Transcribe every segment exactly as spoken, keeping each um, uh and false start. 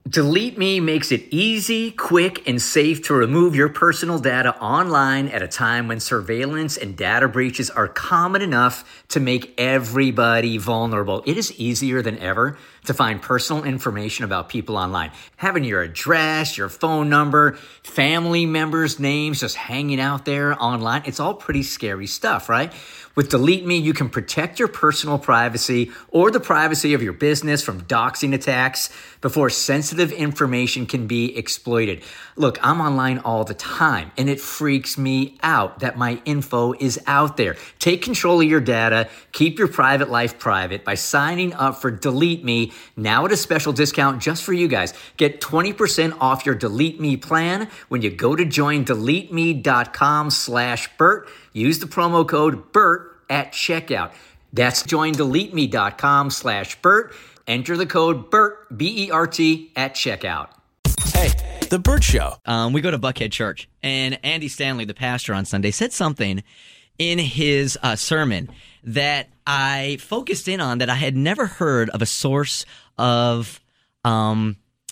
Delete Me makes it easy, quick, and safe to remove your personal data online at a time when surveillance and data breaches are common enough to make everybody vulnerable. It is easier than ever to find personal information about people online. Having your address, your phone number, family members' names just hanging out there online, it's all pretty scary stuff, right? With Delete Me, you can protect your personal privacy or the privacy of your business from doxing attacks before sensitive information can be exploited. Look, I'm online all the time, and it freaks me out that my info is out there. Take control of your data. Keep your private life private by signing up for Delete Me now at a special discount just for you guys. Get twenty percent off your Delete Me plan when you go to join delete me dot com slash Bert. Use the promo code BERT at checkout. That's join delete me dot com slash Bert. Enter the code BERT, B E R T, at checkout. Hey, The Bert Show. Um, we go to Buckhead Church, and Andy Stanley, the pastor on Sunday, said something in his uh, sermon that I focused in on that I had never heard of a source of um,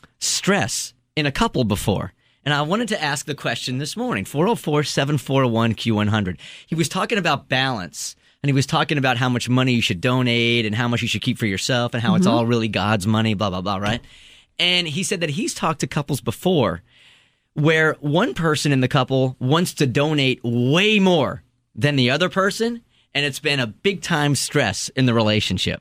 stress in a couple before. And I wanted to ask the question this morning, four oh four, seven four one, Q one hundred. He was talking about balance, and he was talking about how much money you should donate and how much you should keep for yourself and how mm-hmm. it's all really God's money, blah, blah, blah, right? And he said that he's talked to couples before where one person in the couple wants to donate way more than the other person, and it's been a big-time stress in the relationship.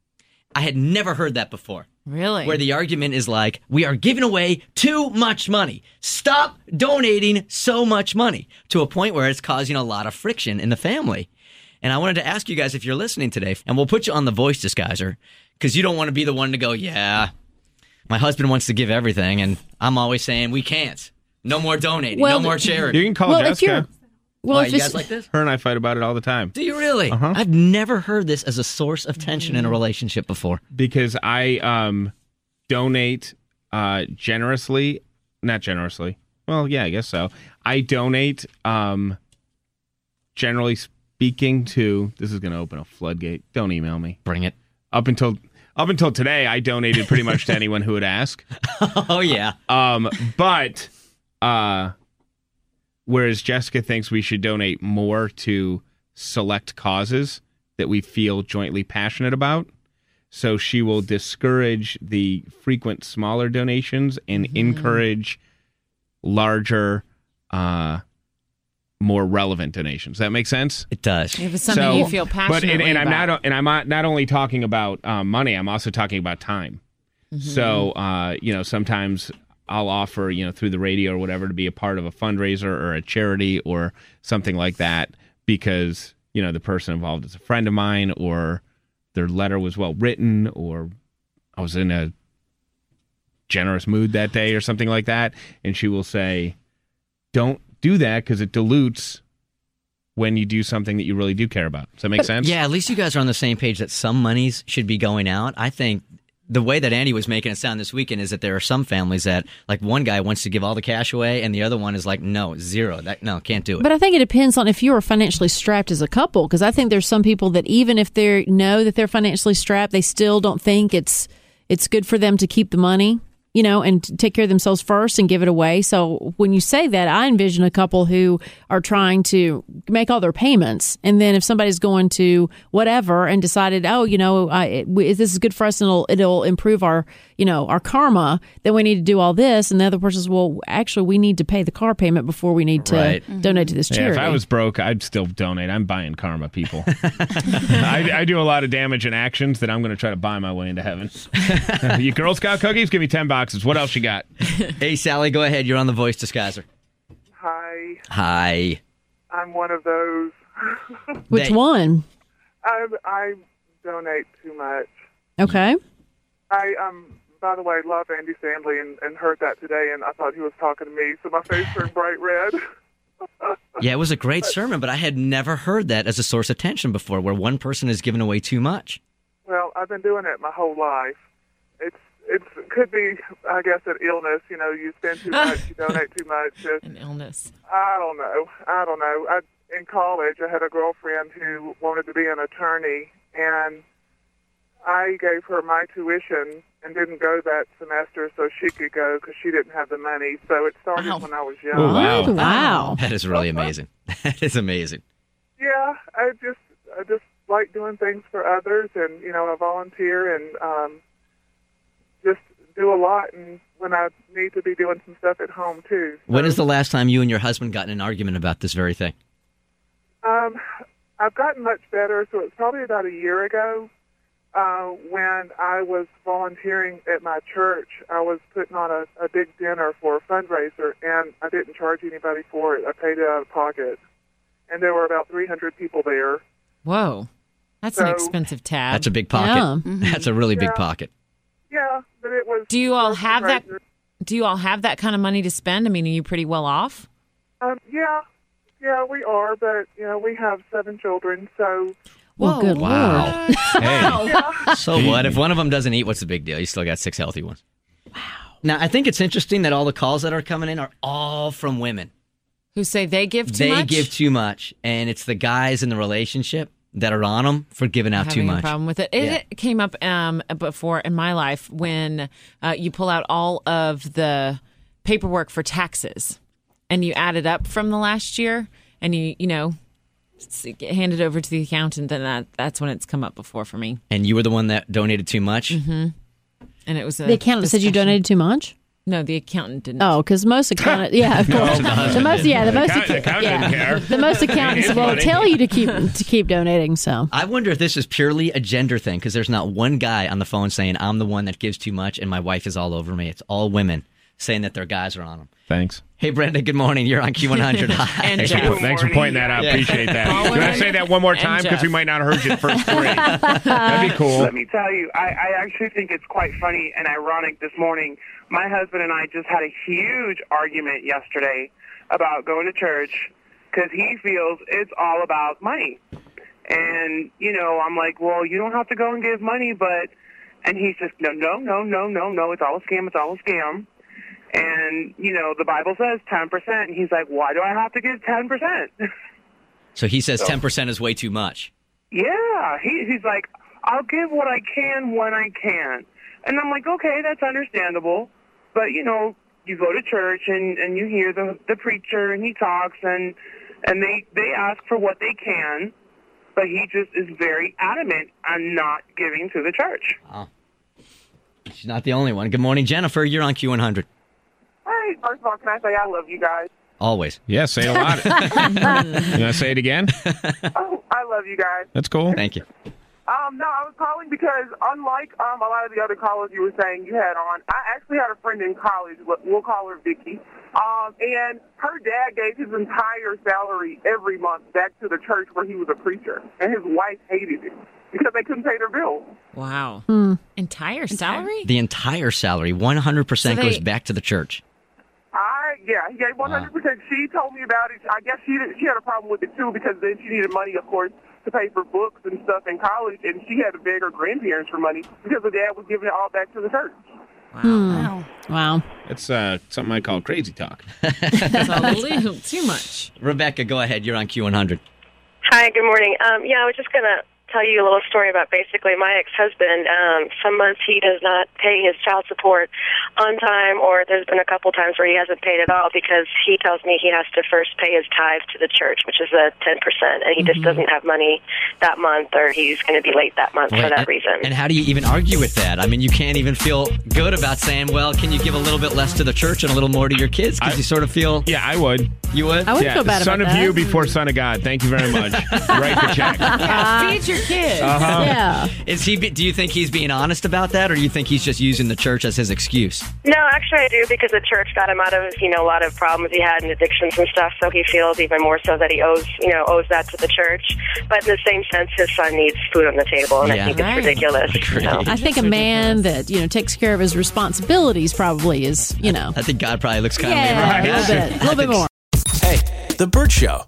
I had never heard that before. Really? Where the argument is like, we are giving away too much money. Stop donating so much money, to a point where it's causing a lot of friction in the family. And I wanted to ask you guys if you're listening today, and we'll put you on the voice disguiser, because you don't want to be the one to go, yeah, my husband wants to give everything, and I'm always saying we can't. No more donating. Well, no more charity. You can call well, Jessica. Well, Why, if you it's, guys like this? Her and I fight about it all the time. Do you really? Uh-huh. I've never heard this as a source of tension in a relationship before. Because I um, donate uh, generously. Not generously. Well, yeah, I guess so. I donate, um, generally speaking, to... This is going to open a floodgate. Don't email me. Bring it. Up until... Up until today, I donated pretty much to anyone who would ask. Oh, yeah. Um, but... Uh, Whereas Jessica thinks we should donate more to select causes that we feel jointly passionate about. So she will discourage the frequent smaller donations and mm-hmm. encourage larger, uh, more relevant donations. Does that make sense? It does. If it's something so, you feel passionate but, and, and about. I'm not, and I'm not, not only talking about um, money, I'm also talking about time. Mm-hmm. So, uh, you know, sometimes... I'll offer, you know, through the radio or whatever to be a part of a fundraiser or a charity or something like that because, you know, the person involved is a friend of mine or their letter was well written or I was in a generous mood that day or something like that. And she will say, don't do that because it dilutes when you do something that you really do care about. Does that make sense? Yeah, at least you guys are on the same page that some monies should be going out. I think the way that Andy was making it sound this weekend is that there are some families that, like, one guy wants to give all the cash away, and the other one is like, no, zero. That no, can't do it. But I think it depends on if you are financially strapped as a couple, because I think there's some people that even if they know that they're financially strapped, they still don't think it's it's good for them to keep the money, you know, and take care of themselves first and give it away. So when you say that, I envision a couple who are trying to make all their payments. And then if somebody's going to whatever and decided, oh, you know, I, it, this is good for us and it'll, it'll improve our, you know, our karma, then we need to do all this. And the other person says, well, actually, we need to pay the car payment before we need to right. mm-hmm. donate to this charity. Yeah, if I was broke, I'd still donate. I'm buying karma, people. I, I do a lot of damage and actions that I'm going to try to buy my way into heaven. You Girl Scout cookies? Give me ten boxes. What else you got? Hey, Sally, go ahead. You're on the voice disguiser. Hi. Hi. I'm one of those. Which They- one? I, I donate too much. Okay. I, um, by the way, love Andy Stanley and, and heard that today, and I thought he was talking to me, so my face turned bright red. Yeah, it was a great sermon, but I had never heard that as a source of tension before, where one person is giving away too much. Well, I've been doing it my whole life. It's It could be, I guess, an illness. You know, you spend too much, you donate too much. It's, An illness. I don't know. I don't know. I, in college, I had a girlfriend who wanted to be an attorney, and I gave her my tuition, and didn't go that semester so she could go because she didn't have the money. So it started Wow. when I was young. Oh, wow. Wow. That is really amazing. That is amazing. Yeah, I just I just like doing things for others, and you know I volunteer and um, just do a lot. And when I need to be doing some stuff at home too. So, When is the last time you and your husband got in an argument about this very thing? Um, I've gotten much better, so it's probably about a year ago. Uh, when I was volunteering at my church, I was putting on a, a big dinner for a fundraiser, and I didn't charge anybody for it. I paid it out of pocket. And there were about three hundred people there. Whoa. That's an So- expensive tab. That's a big pocket. Yeah. That's a really big Yeah. pocket. Yeah, but it was... Do you all for a have that? fundraiser. Do you all have that kind of money to spend? I mean, are you pretty well off? Um, yeah, yeah, we are, but, you know, we have seven children, so... Well, good Wow. Lord. Hey. So what? If one of them doesn't eat, what's the big deal? You still got six healthy ones. Wow. Now, I think it's interesting that all the calls that are coming in are all from women. Who say they give too They much? give too much, and it's the guys in the relationship that are on them for giving out too having much. a problem with it. It Yeah. came up um, before in my life when uh, you pull out all of the paperwork for taxes and you add it up from the last year and you, you know, s- hand it over to the accountant, and that, that's when it's come up before for me. And you were the one that donated too much? Mm-hmm. And it was a The accountant said you discussion. donated too much? No, the accountant didn't. Oh, because most accountants, yeah, of course. the most, yeah, the most, Account- acca- accountant yeah, didn't care. the most accountants His will money. tell you to keep to keep donating. So I wonder if this is purely a gender thing, because there's not one guy on the phone saying, I'm the one that gives too much and my wife is all over me. It's all women saying that their guys are on them. Thanks. Hey, Brenda, good morning. You're on Q one hundred. Hi. And Thanks, Jeff. for, thanks for pointing that out. Yeah. Appreciate that. All Can I women say that one more and time? Because we Jeff. might not have heard you at first grade. That'd be cool. Let me tell you, I, I actually think it's quite funny and ironic this morning. My husband and I just had a huge argument yesterday about going to church because he feels it's all about money. And, you know, I'm like, well, you don't have to go and give money, but, and he's just, no, no, no, no, no, no, it's all a scam, it's all a scam. And, you know, the Bible says ten percent. And he's like, why do I have to give ten percent? So he says ten percent is way too much. Yeah, he, he's like, I'll give what I can when I can. And I'm like, okay, that's understandable. But, you know, you go to church and, and you hear the, the preacher and he talks and and they, they ask for what they can, but he just is very adamant on not giving to the church. Oh. She's not the only one. Good morning, Jennifer. You're on Q one hundred. Hey, first of all, can I say I love you guys? Always. Yeah, say it a lot. You want to say it again? Oh, I love you guys. That's cool. Thank you. Um, no, I was calling because unlike um, a lot of the other callers you were saying you had on, I actually had a friend in college, we'll call her Vicky, um, and her dad gave his entire salary every month back to the church where he was a preacher, and his wife hated it because they couldn't pay their bills. Wow. Hmm. Entire salary? The entire salary, one hundred percent So they- goes back to the church. I, yeah, he gave one hundred percent. She told me about it. I guess she did, she had a problem with it, too, because then she needed money, of course, to pay for books and stuff in college, and she had to beg her grandparents for money because her dad was giving it all back to the church. Wow. wow. It's uh, something I call crazy talk. That's a little too much. Rebecca, go ahead. You're on Q one hundred. Hi, good morning. Um, yeah, I was just going to tell you a little story about basically my ex-husband. Um, some months he does not pay his child support on time, or there's been a couple times where he hasn't paid at all because he tells me he has to first pay his tithe to the church, which is a ten percent, and he just doesn't have money that month, or he's going to be late that month for Wait, that and, reason. And how do you even argue with that? I mean, you can't even feel good about saying, well, can you give a little bit less to the church and a little more to your kids? Because I- you sort of feel Yeah, I would. you would. I would yeah, feel bad son about of that. you before son of God. Thank you very much. Write the check. Yeah, feed your kids. Uh-huh. Yeah. Is he? be- Do you think he's being honest about that, or do you think he's just using the church as his excuse? No, actually I do, because the church got him out of, you know, a lot of problems he had and addictions and stuff, so he feels even more so that he owes, you know, owes that to the church. But in the same sense, his son needs food on the table, and Yeah. I think it's Right. ridiculous. Agreed. So. I think a man that, you know, takes care of his responsibilities probably is, you know. I think God probably looks kind Yeah, of a little bit. A little bit more. Hey, The Burt Show.